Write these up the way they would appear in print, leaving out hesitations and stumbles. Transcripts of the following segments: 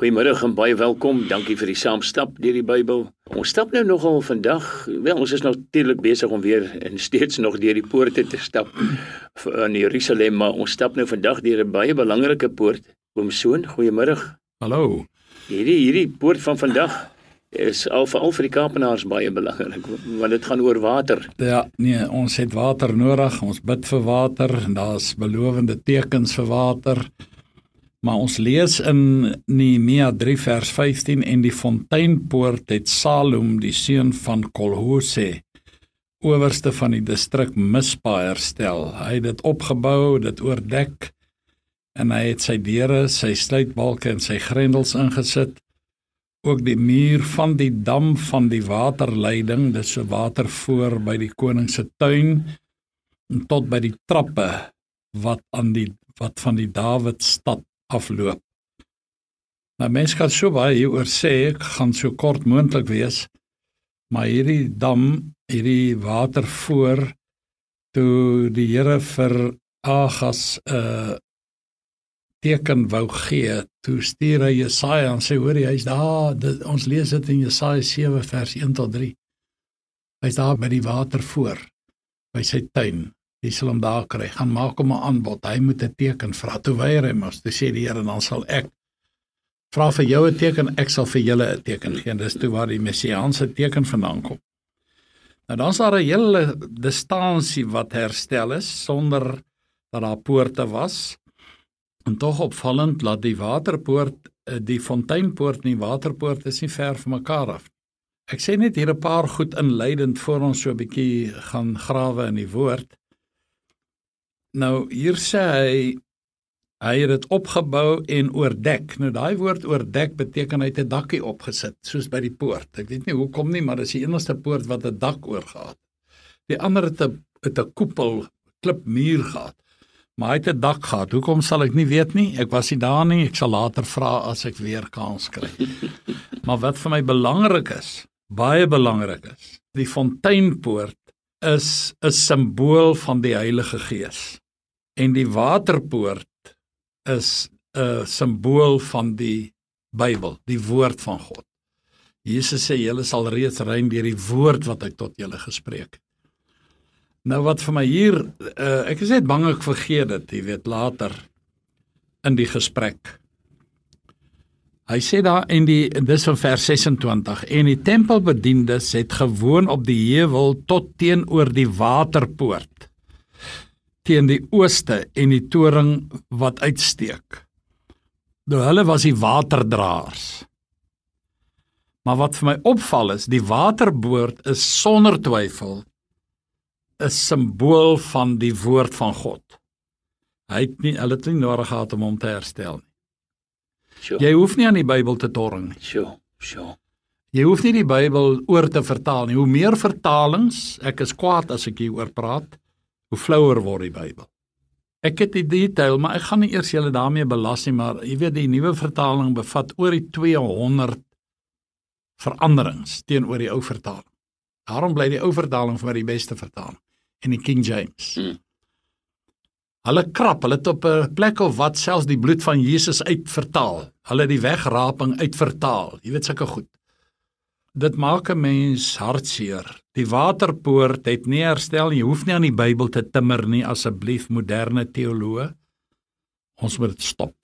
Goeiemiddag en baie welkom. Dankie vir die saamstap deur die Bybel. Ons stap nou nogal vandag, ons is natuurlik besig om weer en steeds nog deur die poorte te stap in Jerusalem, maar ons stap nou vandag deur 'n baie belangrike poort. Oom Soon, goeiemiddag. Hallo. Hierdie poort van vandag is veral vir die Kaapenaars baie belangrik, want dit gaan oor water. Ja, nee, ons het water nodig, ons bid vir water, en daar's belovende tekens vir water. Maar ons lees in Nehemia 3 vers 15, en die fonteinpoort het Salum, die seun van Kolhose, owerste van die distrik Mispa herstel. Hy het dit opgebou, dit oordek, en hy het sy deure, sy sluitbalke en sy grendels ingesit. Ook die muur van die dam van die waterleiding, dis so watervoer by die koning se tuin, en tot by die trappe wat van die Dawidstad afloop. Nou mens kan so baie hieroor sê, ek gaan so kort moontlik wees, maar hierdie dam, hierdie watervoer, toe die Here vir Agas teken wou gee, toe stuur hy Jesaja en sê, hoor jy, hy's daar, ons lees dit in Jesaja 7 vers 1 tot 3, hy's daar by die watervoer, by sy tuin, jy sal hom daar kry, gaan maak hom 'n aanbod, hy moet 'n teken vra, toe weier hy mos, toe sê die Here, dan sal ek vra vir jou 'n teken, ek sal vir julle 'n teken gee, dis toe waar die messiaanse teken vandaan kom. Nou dan is daar 'n hele distansie wat herstel is, sonder dat daar poorte was, en tog opvallend, dat die waterpoort, die fonteinpoort en die waterpoort is nie ver van mekaar af. Ek sê net hier 'n paar goed inleidend, voor ons so 'n bietjie gaan grawe in die woord. Nou, hier sê hy het dit opgebou en oordek. Nou, daai woord oordek beteken hy het 'n dakkie opgesit, soos by die poort. Ek weet nie hoekom nie, maar dis die enigste poort wat 'n dak oor gehad. Die ander het 'n koepel, klipmuur gehad, maar hy het 'n dak gehad. Hoekom sal ek nie weet nie, ek was nie daar nie, ek sal later vra as ek weer kans kry. Maar wat vir my belangrik is, baie belangrik is, die fonteinpoort is 'n simbool van die Heilige Gees. En die waterpoort is 'n simbool van die Bybel, die woord van God. Jesus sê, julle sal reeds rein deur die woord wat ek tot julle gespreek. Nou wat vir my hier, ek is net bang ek vergeet dit, jy weet, later in die gesprek. Hy sê daar, dis van vers 26, en die tempelbediendes het gewoon op die heuwel tot teenoor die waterpoort, teen die ooste en die toring wat uitsteek. Nou hulle was die waterdraers. Maar wat vir my opval is, die waterpoort is sonder twyfel 'n simbool van die woord van God. Hulle het nie nodig gehad om hom te herstel nie. Sure. Jy hoef nie aan die Bybel te torring nie. Sure. Jy hoef nie die Bybel oor te vertaal nie. Hoe meer vertalings, ek is kwaad as ek hieroor praat, hoe flouer word die Bybel. Ek het die detail, maar ek gaan nie eers julle daarmee belas nie, maar jy weet, die nuwe vertaling bevat oor die 200 veranderings teenoor die ou vertaling. Daarom bly die ou vertaling vir my die beste vertaling, en die King James. Hulle het op 'n plek of wat selfs die bloed van Jesus uitvertaal. Hulle die wegraping uitvertaal. Jy weet, sulke goed. Dit maak 'n mens hartseer. Die waterpoort het nie herstel, jy hoef nie aan die Bybel te timmer nie, asseblief, moderne teoloë. Ons moet dit stop.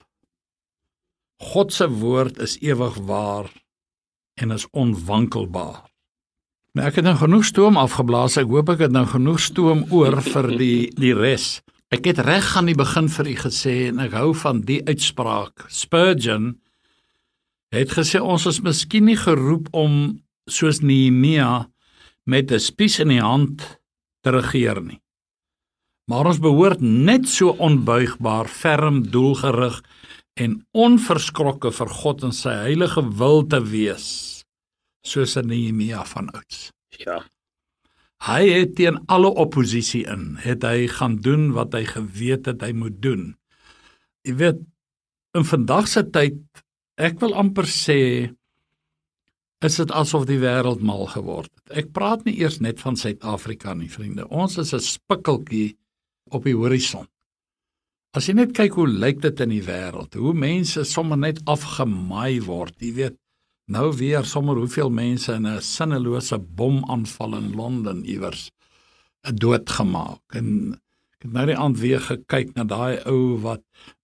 God se woord is ewig waar en is onwankelbaar. Nou, ek het nou genoeg stoom afgeblaas, ek hoop ek het nou genoeg stoom oor vir die res. Ek het reg aan die begin vir u gesê, en ek hou van die uitspraak. Spurgeon het gesê, ons is miskien nie geroep om, soos Nehemia, met 'n spies in die hand te regeer nie. Maar ons behoort net so onbuigbaar, ferm, doelgerig en onverskrokke vir God en sy heilige wil te wees, soos in Nehemia van ouds. Ja. Hy het teen alle oppositie het hy gaan doen wat hy geweet het hy moet doen. Jy weet, in vandag se tyd, ek wil amper sê, is dit asof die wêreld mal geword het. Ek praat nie eers net van Suid-Afrika nie, vriende. Ons is 'n spikkeltjie op die horison. As jy net kyk hoe lyk dit in die wêreld, hoe mense sommer net afgemaai word, jy weet, nou weer sommer hoeveel mense in 'n sinnelose bomaanval in Londen iewers doodgemaak. En ek het nou die aand weer gekyk na daai ou wat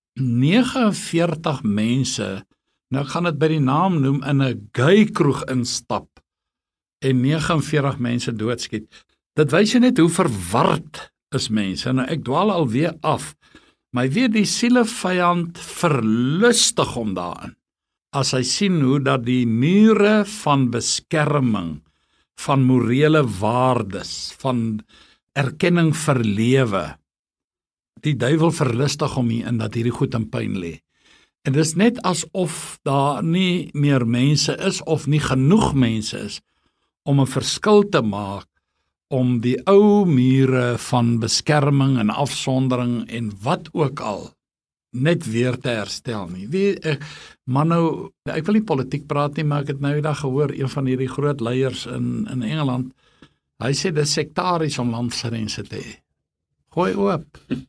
49 mense, nou ek gaan dit by die naam noem, in 'n gay kroeg instap en 49 mense doodskiet. Dit wys jy net hoe verward is mense. Nou ek dwaal alweer af, maar weer die sielevyand verlustig hom daarin. As hy sien hoe dat die mure van beskerming, van morele waardes, van erkenning vir lewe, die duiwel verlustig hom hier in dat hierdie goed in pyn lê. En dit is net asof daar nie meer mense is of nie genoeg mense is om 'n verskil te maak, om die ou mure van beskerming en afsondering en wat ook al net weer te herstel nie. Maar nou, ek wil nie politiek praat nie, maar ek het nou die dag gehoor, een van hierdie groot leiers in Engeland, hy sê dit is sektaries om landsgrense te hê. Gooi oop.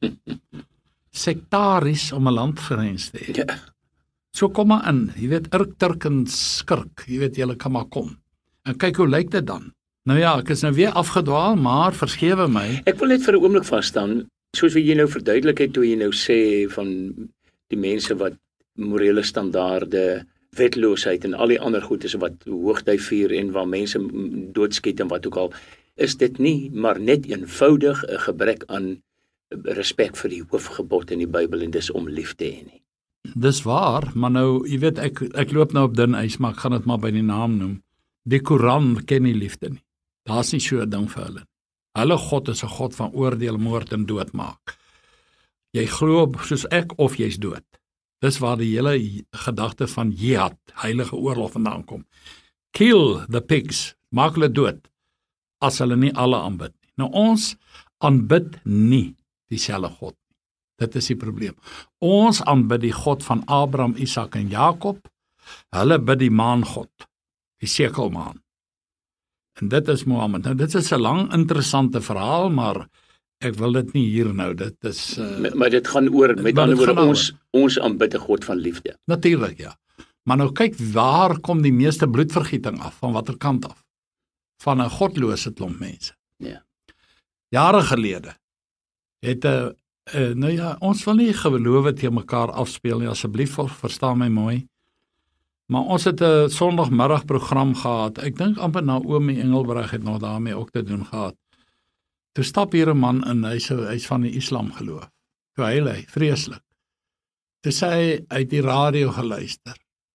Sektaries om 'n landgrens te hê. Ja. So kom maar in, jy weet, Turk en skurk, jy weet, julle kan maar kom. En kyk hoe lyk dit dan. Nou ja, ek is nou weer afgedwaal, maar vergewe my. Ek wil net vir 'n oomblik vas staan, soos wat jy nou verduidelik het, toe jy nou sê van die mense wat morele standaarde, wetloosheid en al die ander goedes wat hoogtyd vier en waar mense doodskiet en wat ook al, is dit nie maar net eenvoudig 'n gebrek aan respek vir die hoofgebod in die Bybel en dis om lief te hê nie. Dis waar, maar nou, jy weet, ek loop nou op dun ys, maar ek gaan dit maar by die naam noem. Die Koran ken nie liefde nie. Daar's nie so 'n ding vir hulle. Hulle God is 'n God van oordeel, moord en doodmaak. Jy glo soos ek of jy's dood. Dis waar die hele gedagte van jihad, heilige oorlog vandaan kom. Kill the pigs, maak hulle dood, as hulle nie alle aanbid nie. Nou ons aanbid nie dieselfde God nie. Dit is die probleem. Ons aanbid die God van Abraham, Isak en Jakob. Hulle bid die maangod, die sekelmaan. En dit is Mohammed. Nou dit is 'n lang interessante verhaal, maar ek wil dit nie hier nou, dit is Maar dit gaan oor, met ander woorde, ons aanbid 'n God van liefde. Natuurlik, ja. Maar nou kyk, waar kom die meeste bloedvergieting af? Van watter kant af? Van 'n godlose klomp mense. Ja. Jare gelede het nou ja, ons wil nie gelowe teen mekaar afspeel nie, asseblief, verstaan my mooi. Maar ons het 'n Sondagmiddagprogram gehad. Ek dink amper Naomi Engelbreg het nog daarmee ook te doen gehad. Toe stap hier 'n man in, hy's van die Islam geloof. Toe hy vreeslik. Toe sê hy uit die radio geluister.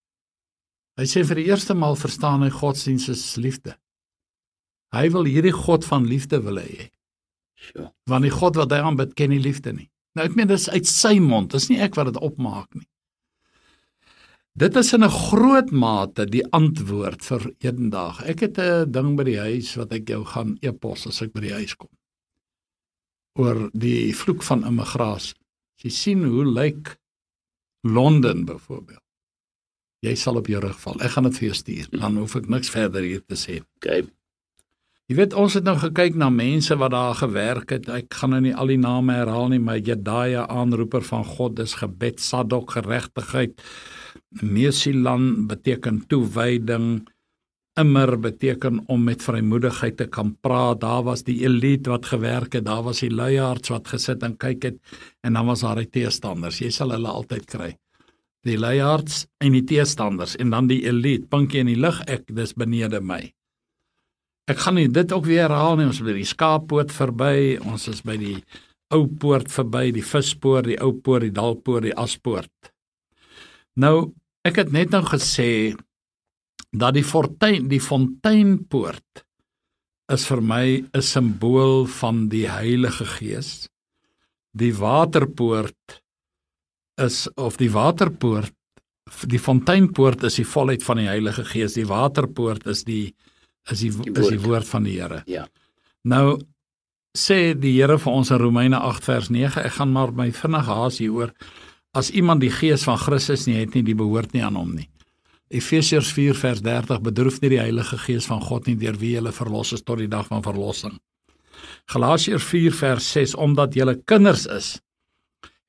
Hy sê vir die eerste maal verstaan hy godsdienst is liefde. Hy wil hierdie God van liefde wil hê. Sure. Want die God wat hy aanbid ken nie liefde nie. Nou ek meen dis uit sy mond, dis nie ek wat dit opmaak nie. Dit is in 'n groot mate die antwoord vir hedendaag. Ek het 'n ding by die huis wat ek jou gaan e-pos as ek by die huis kom. Oor die vloek van immigrasie. As jy sien hoe lyk Londen byvoorbeeld. Jy sal op jou rug val. Ek gaan dit vir jou stuur. Dan hoef ek niks verder hier te sê. Okay. Jy weet, ons het nou gekyk na mense wat daar gewerk het. Ek gaan nou nie al die name herhaal nie, maar Jedaja, aanroeper van God, is gebed, Sadok, geregtigheid. Mesilan beteken toewyding. Immer beteken om met vrymoedigheid te kan praat. Daar was die elite wat gewerk het, daar was die luiaards wat gesit en kyk het, en dan was daar die teestanders. Jy sal hulle altyd kry. Die luiaards en die teestanders, en dan die elite, pinkie in die lug, dis benede my. Ek gaan nie dit ook weer herhaal nie, ons is by die skaappoort verby, ons is by die ou poort verby, die vispoort, die ou poort, die dalpoort, die aspoort. Nou, ek het net nou gesê, dat die Fonteinpoort is vir my 'n simbool van die Heilige Gees. Die Waterpoort is, of die Waterpoort, die Fonteinpoort is die volheid van die Heilige Gees, die Waterpoort is die woord van die Here. Ja. Nou, sê die Here vir ons in Romeine 8 vers 9, ek gaan maar my vinnig haas hieroor, as iemand die Gees van Christus nie het nie, die behoort nie aan hom nie. Efesiërs 4 vers 30, bedroef nie die Heilige Gees van God nie, deur wie julle verlos is tot die dag van verlossing. Galasiërs 4 vers 6, omdat julle kinders is,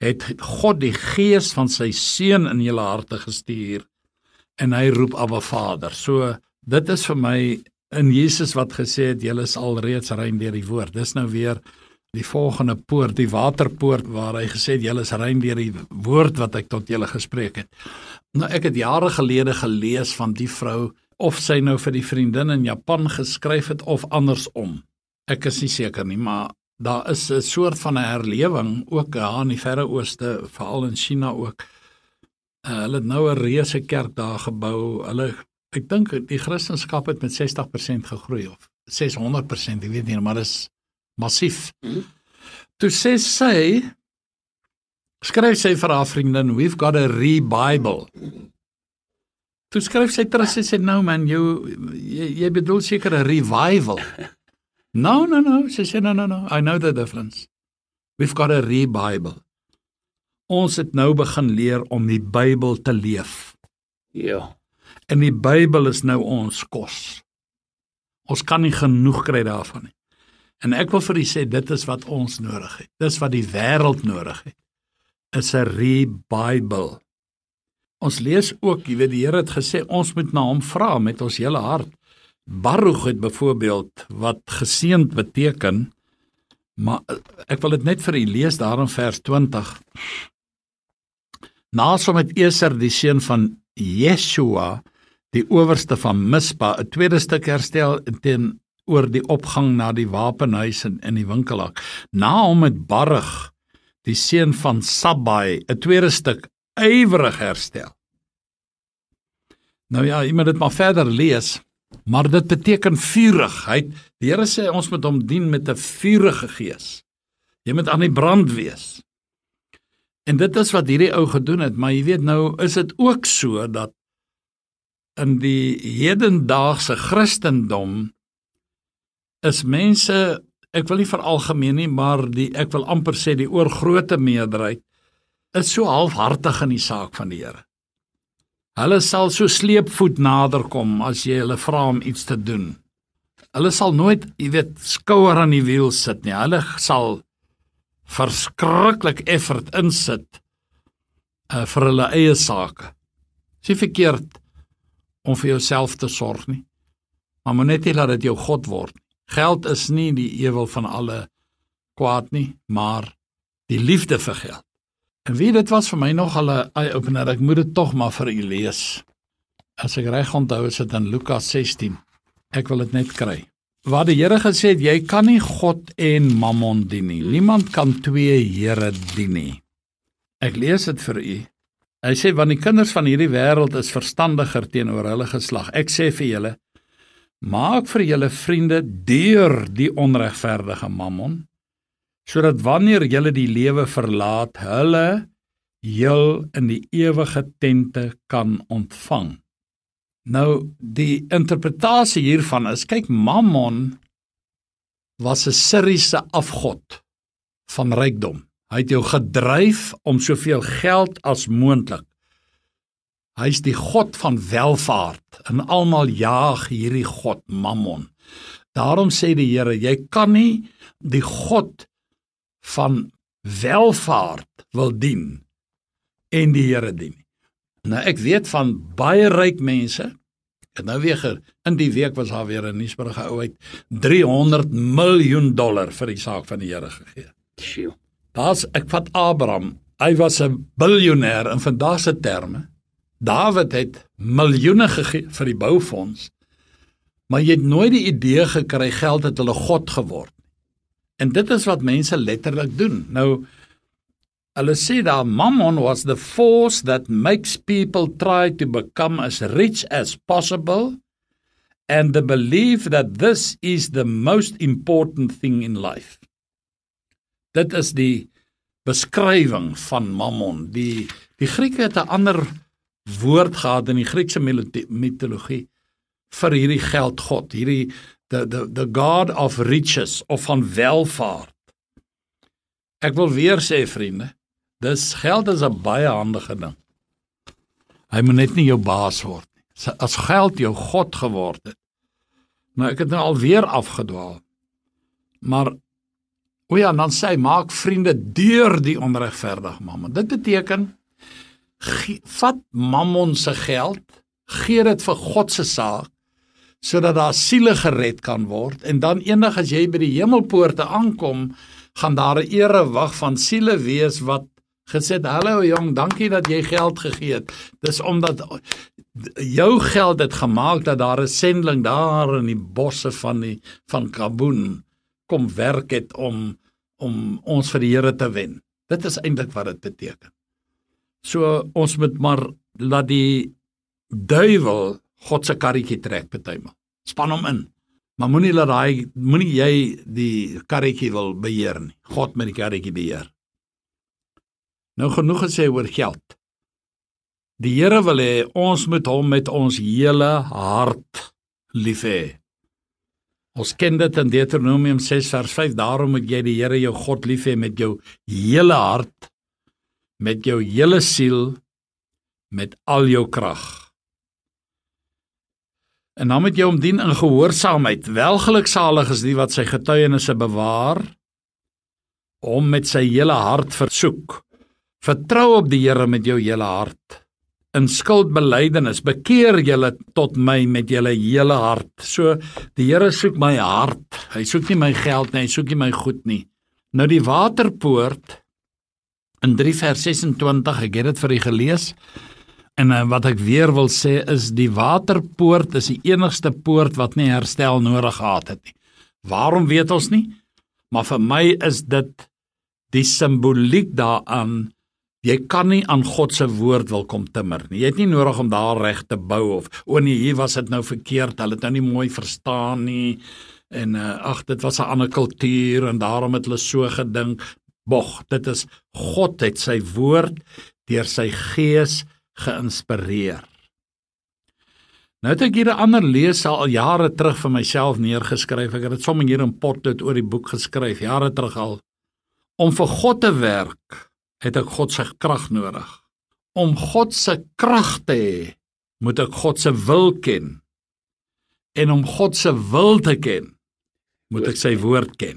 het God die gees van sy seun in julle harte gestuur en hy roep Abba Vader. So dit is vir my in Jesus wat gesê het, julle is al reeds rein deur die woord. Dis nou weer die volgende poort, die waterpoort, waar hy gesê het, julle is rein deur die woord wat ek tot julle gespreek het. Nou, ek het jare gelede gelees van die vrou, of sy nou vir die vriendin in Japan geskryf het, of andersom. Ek is nie seker nie, maar daar is 'n soort van 'n herlewing, ook in die Verre Ooste, veral in China ook. Hulle het nou 'n reuse kerk daar gebou. Ek dink die Christendom het met 60% gegroei, of 600%, ek weet nie, maar dit is massief. Toe sê sy, skryf sy vir haar vriendin, we've got a re-Bible. Toe skryf sy terug, sy sê, no man, jy bedoel seker 'n revival. No, sy sê, no, I know the difference. We've got a re-Bible. Ons het nou begin leer om die Bybel te leef. Ja. En die Bybel is nou ons kos. Ons kan nie genoeg kry daarvan nie. En ek wil vir u sê, dit is wat ons nodig het. Dis wat die wêreld nodig het. Is 'n re-Bible. Ons lees ook, jy weet, die Here het gesê, ons moet na hom vra met ons hele hart. Baruch het byvoorbeeld, wat geseënd beteken, maar ek wil dit net vir u lees, daar in vers 20. Nasom het Eser, die seun van Yeshua, die owerste van Mispa, 'n tweede stuk herstel teenoor die opgang na die wapenhuis in die winkelhak. Na hom het Baruch, die seun van Sabbai, 'n tweede stuk ywerig herstel. Nou ja, jy moet dit maar verder lees, maar dit beteken vurigheid. Die Here sê ons moet hom dien met 'n vurige gees. Jy moet aan die brand wees. En dit is wat hierdie ou gedoen het, maar jy weet nou, is dit ook so dat in die hedendaagse Christendom is mense, ek wil nie veralgemeen nie, maar ek wil amper sê die oorgrote meerderheid is so halfhartig in die saak van die Here. Hulle sal so sleepvoet nader kom as jy hulle vra om iets te doen. Hulle sal nooit, jy weet, skouer aan die wiel sit nie. Hulle sal verskriklik effort insit vir hulle eie sake. Dis nie verkeerd om vir jouself te sorg nie, maar moet net nie laat dit jou God word. Geld is nie die ewel van alle kwaad nie, maar die liefde vir geld. En wie, dit was vir my nogal 'n eye-opener, ek moet dit tog maar vir u lees. As ek reg onthou, is dit in Lukas 16. Ek wil dit net kry. Waar die Here gesê het, jy kan nie God en Mammon dien nie. Niemand kan twee Here dien nie. Ek lees dit vir u. Hy sê, want die kinders van hierdie wêreld is verstandiger teenoor hulle geslag. Ek sê vir julle, maak vir julle vriende deur die onregverdige Mammon, sodat wanneer julle die lewe verlaat, hulle jul in die ewige tente kan ontvang. Nou, die interpretasie hiervan is, kyk, Mammon was 'n Syriese afgod van rykdom. Hy het jou gedryf om soveel geld as moontlik. Hy is die God van welvaart, en almal jaag hierdie God, Mammon. Daarom sê die Here, jy kan nie die God van welvaart wil dien en die Here dien. Nou, ek weet van baie ryk mense, en nou weer, in die week was daar weer 'n nuusberig ou uit $300 miljoen vir die saak van die Here gegee. Sjoe. Ek vat Abraham, hy was 'n biljoenêr in vandag se terme. Dawid het miljoene gegee vir die boufonds, maar jy het nooit die idee gekry geld het hulle God geword. En dit is wat mense letterlik doen. Nou, hulle sê daar, Mammon was the force that makes people try to become as rich as possible and the belief that this is the most important thing in life. Dit is die beskrywing van Mammon. Die Grieke het 'n ander woord gehad in die Griekse mitologie vir hierdie geldgod, the god of riches, of van welvaart. Ek wil weer sê, vriende, geld is 'n baie handige ding. Hy moet net nie jou baas word nie. As geld jou God geword het. Nou, ek het nou alweer afgedwaal. Maar O ja, en dan sê hy, maak vriende deur die onregverdige mammon. Dit beteken, vat mammon se geld, gee dit vir God se saak, sodat daar siele gered kan word, en dan eendag as jy by die hemelpoorte aankom, gaan daar 'n erewag van siele wees wat gesê het, hallo jong, dankie dat jy geld gegee het. Dis omdat jou geld het gemaak dat daar 'n sending daar in die bosse van Kaboon kom werk het om ons vir die Here te wen. Dit is eintlik wat dit beteken. So ons moet maar laat die duiwel God se karretjie trek partymal. Span hom in. Maar moenie jy die karretjie wil beheer nie. God moet die karretjie beheer. Nou genoeg gesê oor geld. Die Here wil hê ons moet hom met ons hele hart lief hê. Ons ken dit in Deuteronomium 6 vers 5, daarom moet jy die Here jou God lief hê met jou hele hart, met jou hele siel, met al jou krag. En dan moet jy hom dien in gehoorsaamheid. Welgeluksalig is die wat sy getuienisse bewaar, hom met sy hele hart versoek. Vertrou op die Here met jou hele hart. In skuldbelydenis, bekeer julle tot my met julle hele hart. So, die Here soek my hart. Hy soek nie my geld nie, hy soek nie my goed nie. Nou die waterpoort, in 3 vers 26, ek het dit vir u gelees, en wat ek weer wil sê is, die waterpoort is die enigste poort wat nie herstel nodig gehad het nie. Waarom weet ons nie? Maar vir my is dit die simboliek daaraan, jy kan nie aan God se woord wil kom timmer nie. Jy het nie nodig om daar reg te bou of, nee, hier was dit nou verkeerd, hulle het nou nie mooi verstaan nie, en dit was 'n ander kultuur, en daarom het hulle so gedink. Dit is, God het sy woord deur sy gees geïnspireer. Nou het ek hier 'n ander lees al jare terug vir myself neergeskryf, ek het dit sommer hier in potlood oor die boek geskryf, jare terug al. Om vir God te werk, het ek God se krag nodig. Om God se krag te hê, moet ek God se wil ken. En om God se wil te ken, moet ek sy woord ken.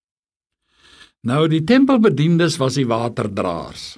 Nou, die tempelbediendes was die waterdraers.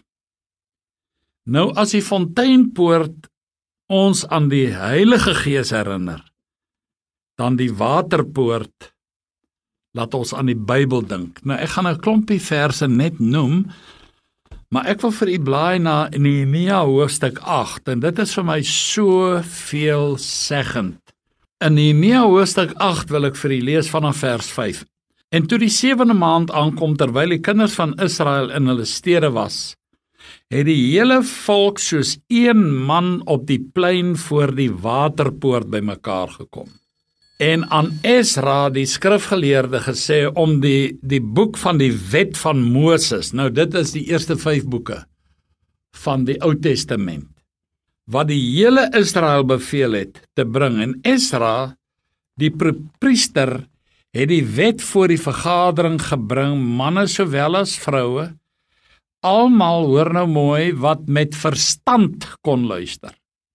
Nou, as die fonteinpoort ons aan die Heilige Gees herinner, dan die waterpoort laat ons aan die Bybel dink. Nou, ek gaan 'n klompie verse net noem, maar ek wil vir u blaai na Nehemia hoofstuk 8, en dit is vir my so veelzeggend. In Nehemia hoofstuk 8 wil ek vir u lees vanaf vers 5. En toe die 7de maand aankom, terwyl die kinders van Israel in hulle stede was, het die hele volk soos een man op die plein voor die waterpoort bymekaar gekom. En aan Esra, die skrifgeleerde, gesê om die boek van die wet van Moses, nou dit is die eerste 5 boeke van die Ou Testament, wat die hele Israel beveel het te bring. En Esra, die priester, het die wet voor die vergadering gebring, manne sowel as vroue, almal, hoor nou mooi, wat met verstand kon luister.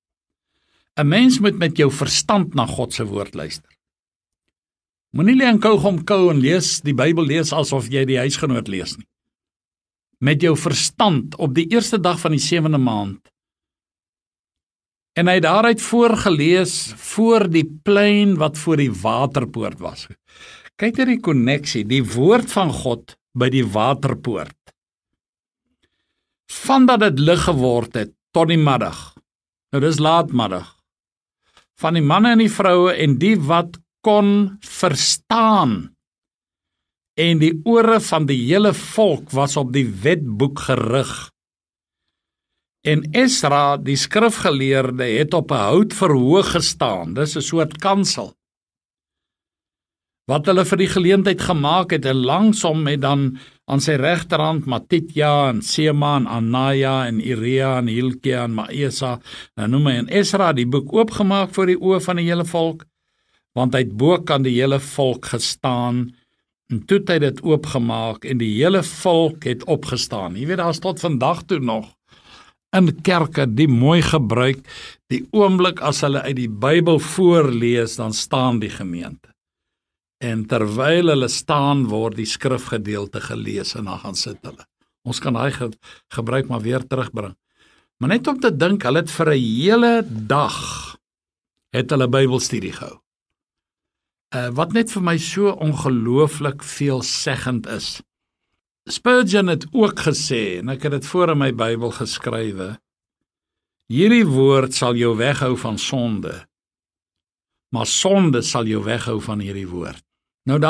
'n Mens moet met jou verstand na God se woord luister. Moenie lê en kou en lees, die Bybel lees asof jy die huisgenoot lees nie. Met jou verstand op die eerste dag van die 7de maand. En hy het daaruit voorgelees voor die plein wat voor die waterpoort was. Kyk na die konneksie, die woord van God by die waterpoort. Vandat dit lig geword het tot die middag. Nou dis laatmiddag. Van die manne en die vroue en die wat kon verstaan. En die ore van die hele volk was op die wetboek gerig. En Esra, die skrifgeleerde, het op 'n houtverhoog gestaan. Dis 'n soort kansel. Wat hulle vir die geleentheid gemaak het, en langs hom het dan aan sy regterhand Matitja en Sema en Anaya en Irea en Hilkia en Maesa, en noem hy, en Esra die boek oopgemaak voor die oë van die hele volk, want hy het bo kan die hele volk gestaan, en toe het hy dit oopgemaak, en die hele volk het opgestaan. Jy weet, daar is tot vandag toe nog in kerke die mooi gebruik, die oomblik as hulle uit die Bybel voorlees, dan staan die gemeente. En terwyl hulle staan, word die skrifgedeelte gelees en dan gaan sit hulle. Ons kan daai gebruik maar weer terugbring. Maar net om te dink, hulle het vir 'n hele dag het hulle Bybelstudie gehou. Wat net vir my so ongelooflik veelzeggend is. Spurgeon het ook gesê, en ek het dit voor in my Bybel geskrywe, hierdie woord sal jou weghou van sonde, maar sonde sal jou weghou van hierdie woord. Nou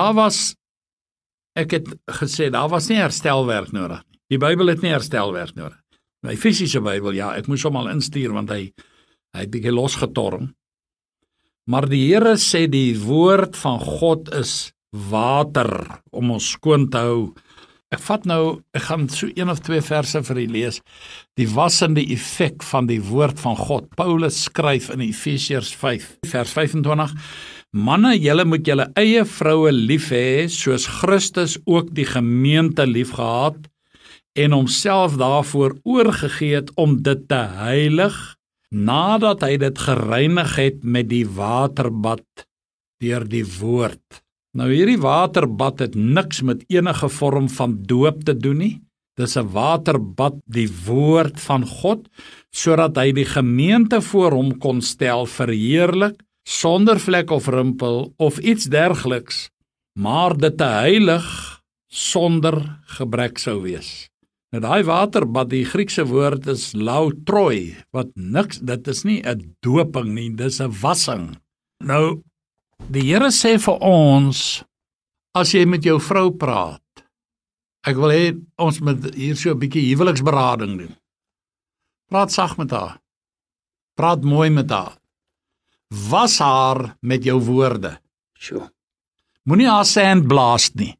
ek het gesê, daar was nie herstelwerk nodig nie. Die Bybel het nie herstelwerk nodig. My fisiese Bybel, ja, ek moes hom al instuur, want hy het bietjie losgetorm. Maar die Here sê die woord van God is water om ons skoon te hou. Ek gaan so 1 of 2 verse vir u lees. Die wassende effek van die woord van God. Paulus skryf in Efesiërs 5, vers 25. Manne, julle moet julle eie vroue lief hê, soos Christus ook die gemeente liefgehad en homself daarvoor oorgegee het om dit te heilig, nadat hy dit gereinig het met die waterbad deur die woord. Nou hierdie waterbad het niks met enige vorm van doop te doen nie. Dis 'n waterbad, die woord van God, sodat hy die gemeente voor hom kon stel verheerlik, sonder vlek of rimpel of iets dergeliks, maar dit te heilig sonder gebrek sou wees. Nou daai waterbad, die Griekse woord is lautroi, wat niks, dit is nie 'n doping nie, dis 'n wassing. Nou, die Here sê vir ons, as jy met jou vrou praat, ek wil hê ons moet hier so 'n bietjie huweliksberading doen. Praat sag met haar. Praat mooi met haar. Was haar met jou woorde. Sure. Moenie haar sand blaas nie.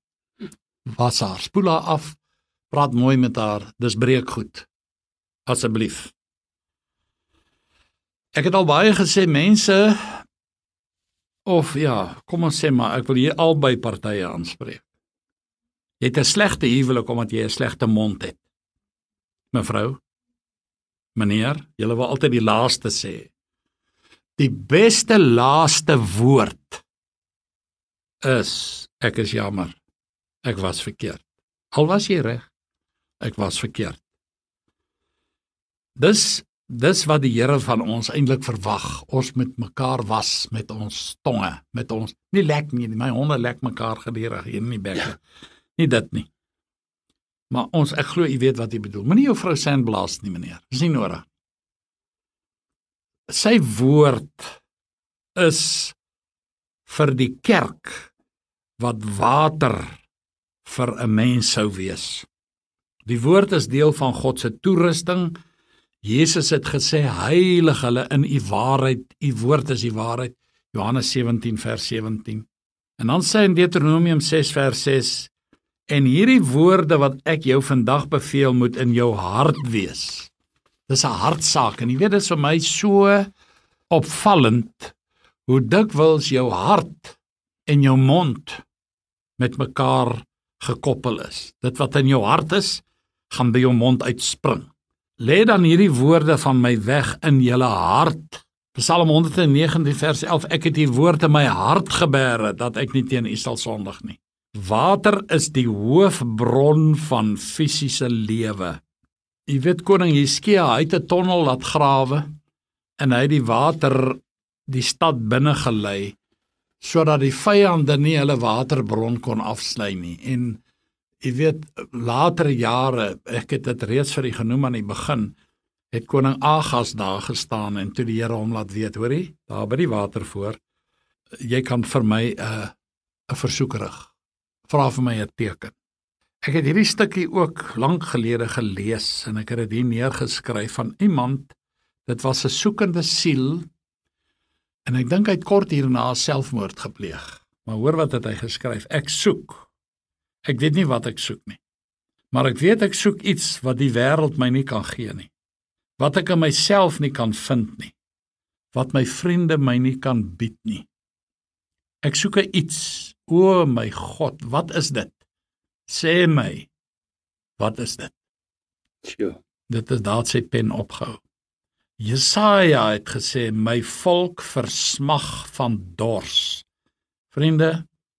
Was haar, spoel haar af. Praat mooi met haar, dis breekgoed. Asseblief. Ek het al baie gesê, mense, of ja, kom ons sê maar, ek wil hier albei partye aanspreek. Jy het 'n slegte huwelik omdat jy 'n slegte mond het. Mevrou, meneer, julle wil altyd die laaste sê. Die beste laaste woord is, ek is jammer, ek was verkeerd. Al was jy reg, ek was verkeerd. Dis wat die Here van ons eintlik verwag. Ons moet mekaar was met ons tonge, met ons, nie lek nie, my honde lek mekaar gedurig hier in die bekke. Nie dit nie. Maar ek glo jy weet wat jy bedoel. Moenie jou vrou sandblaas nie, meneer. Dis nie nodig. Sy woord is vir die kerk wat water vir 'n mens sou wees. Die woord is deel van God se toerusting. Jesus het gesê, heilig hulle in u waarheid, u woord is die waarheid, Johannes 17 vers 17. En dan sê in Deuteronomium 6 vers 6, en hierdie woorde wat ek jou vandag beveel moet in jou hart wees. Dis 'n hartsaak, en jy weet, dit is vir my so opvallend, hoe dikwels jou hart en jou mond met mekaar gekoppel is. Dit wat in jou hart is, gaan by jou mond uitspring. Lê dan hierdie woorde van my weg in julle hart. Psalm 119 vers 11, ek het die woord in my hart gebere, dat ek nie teen u sal sondig nie. Water is die hoofbron van fisiese lewe. Jy weet, koning Hizkia, hy het 'n tonnel laat grawe, en hy het die water die stad binne gelei, sodat die vyande nie hulle waterbron kon afsny nie. En jy weet, latere jare, ek het dit reeds vir u genoem aan die begin, het koning Agas daar gestaan, en toe die Here hom laat weet, hoorie, daar by die water voor, jy kan vir my 'n versoek rig, vra vir my 'n teken. Ek het hierdie stukkie ook lank gelede gelees, en ek het dit hier neergeskryf van iemand, dit was 'n soekende siel, en ek dink hy het kort hierna selfmoord gepleeg. Maar hoor wat het hy geskryf, ek soek. Ek weet nie wat ek soek nie, maar ek weet ek soek iets wat die wêreld my nie kan gee nie, wat ek in myself nie kan vind nie, wat my vriende my nie kan bied nie. Ek soek iets, o my God, wat is dit? Sê my, wat is dit? Sure. Dit is daar sy pen opgehou. Jesaja het gesê, my volk versmag van dors. Vriende,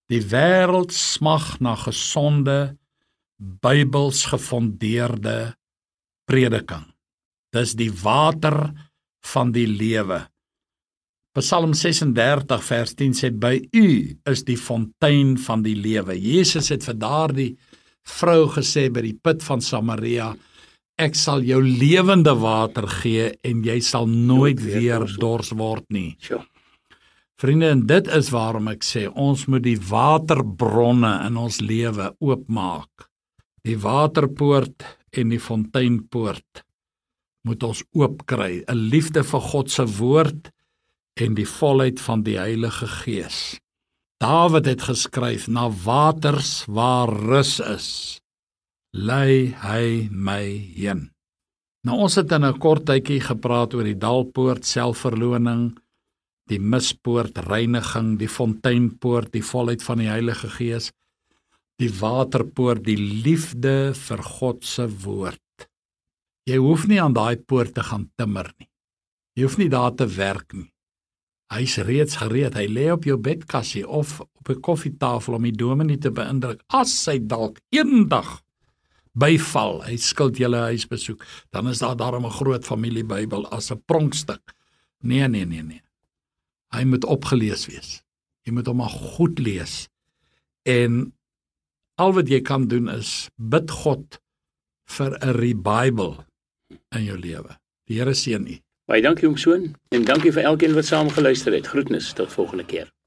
Die wêreld smag na gesonde, Bybels gefondeerde prediking. Dis die water van die lewe. Psalm 36 vers 10 sê, by u is die fontein van die lewe. Jesus het vir daardie vrou gesê by die put van Samaria, ek sal jou lewende water gee en jy sal nooit weer dors word nie. Sure. Vriende, en dit is waarom ek sê, ons moet die waterbronne in ons lewe oopmaak. Die waterpoort en die fonteinpoort moet ons oopkry, 'n liefde vir God se woord en die volheid van die Heilige Gees. Dawid het geskryf, na waters waar rus is, lei hy my heen. Nou ons het in 'n kort tydjie gepraat oor die dalpoort, selfverloning, die mispoort, reiniging, die fonteinpoort, die volheid van die Heilige Gees, die waterpoort, die liefde vir God se woord. Jy hoef nie aan daai poort te gaan timmer nie. Jy hoef nie daar te werk nie. Hy's reeds gereed, hy lê op jou bedkassie of op 'n koffietafel om die dominee te beïndruk. As hy dalk eendag byval, hy skuld julle huisbesoek, dan is daar daarom 'n groot familiebybel as 'n pronkstuk. Nee. Hy moet opgelees wees. Jy moet hom maar goed lees. En al wat jy kan doen is bid God vir 'n revival in jou lewe. Die Here seën u. Baie dankie oom Soon en dankie vir elkeen wat saam geluister het. Groetnis tot volgende keer.